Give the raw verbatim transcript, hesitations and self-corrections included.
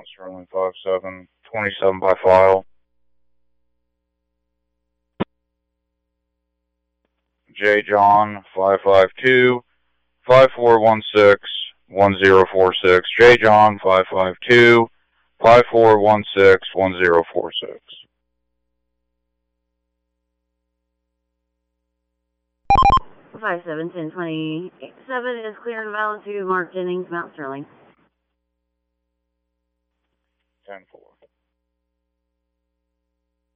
Mount Sterling five seven, twenty-seven by file. J. John five five two, five four one six, one zero four six. J. John five five two, five four one six, one zero four six. five seven ten twenty-seven is clear and valid to Mark Jennings, Mount Sterling. ten four.